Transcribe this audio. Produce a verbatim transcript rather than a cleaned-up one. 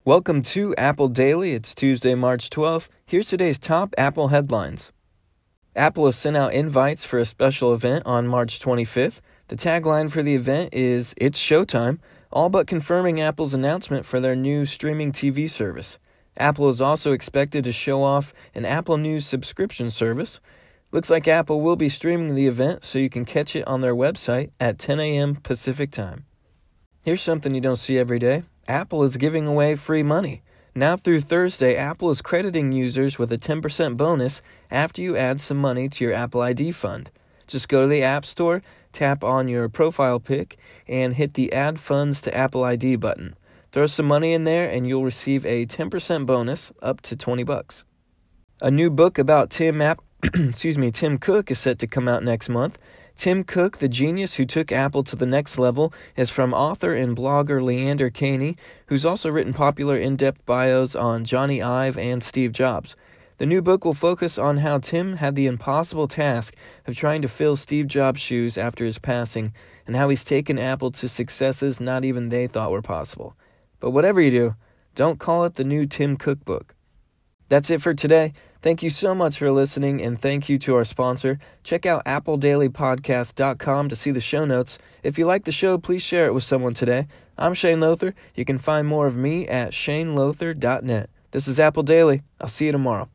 Welcome to Apple Daily. It's Tuesday, March twelfth. Here's today's top Apple headlines. Apple has sent out invites for a special event on March twenty-fifth. The tagline for the event is, "It's showtime," all but confirming Apple's announcement for their new streaming T V service. Apple is also expected to show off an Apple News subscription service. Looks like Apple will be streaming the event, so you can catch it on their website at ten a.m. Pacific time. Here's something you don't see every day. Apple is giving away free money. Now through Thursday, Apple is crediting users with a ten percent bonus after you add some money to your Apple I D fund. Just go to the App Store, tap on your profile pic, and hit the Add Funds to Apple I D button. Throw some money in there and you'll receive a ten percent bonus up to twenty bucks. A new book about Tim App excuse me, Tim Cook is set to come out next month. Tim Cook, the genius who took Apple to the next level, is from author and blogger Leander Kahney, who's also written popular in-depth bios on Johnny Ive and Steve Jobs. The new book will focus on how Tim had the impossible task of trying to fill Steve Jobs' shoes after his passing, and how he's taken Apple to successes not even they thought were possible. But whatever you do, don't call it the new Tim Cook book. That's it for today. Thank you so much for listening, and thank you to our sponsor. Check out apple daily podcast dot com to see the show notes. If you like the show, please share it with someone today. I'm Shane Lothar. You can find more of me at shane lothar dot net. This is Apple Daily. I'll see you tomorrow.